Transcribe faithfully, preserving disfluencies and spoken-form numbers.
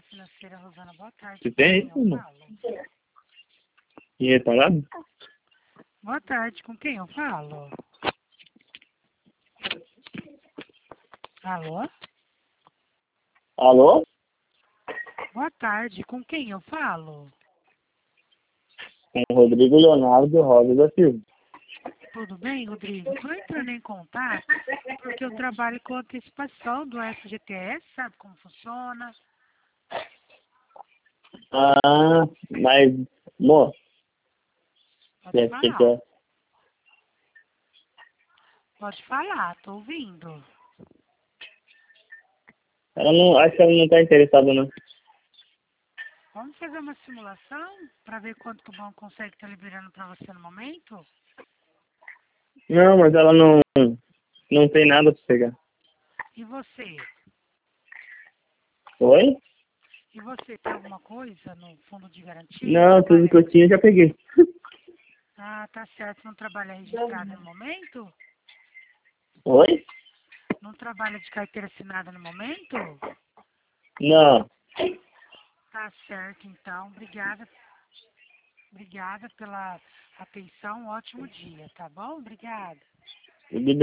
Financeira, Rosana, boa tarde. Você tem isso, irmão? Dinheiro parado? Boa tarde, com quem eu falo? Alô? Alô? Boa tarde, com quem eu falo? Com o Rodrigo Leonardo Rosa da Silva. Tudo bem, Rodrigo? Estou entrando em contato porque eu trabalho com antecipação do F G T S, sabe como funciona? Ah, mas, amor, Pode você falar. quer... Pode falar, tô ouvindo. Ela não, acho que ela não tá interessada, não. Vamos fazer uma simulação para ver quanto que o banco consegue estar liberando para você no momento? Não, mas ela não, não tem nada pra pegar. E você? Oi? E você tem alguma coisa no fundo de garantia? Não, tudo Trabalha... que eu tinha eu já peguei. Ah, tá certo. Não trabalha registrado no momento? Oi? Não trabalha de carteira assinada no momento? Não. Tá certo, então. Obrigada. Obrigada pela atenção. Um ótimo dia, tá bom? Obrigada. Tudo bem.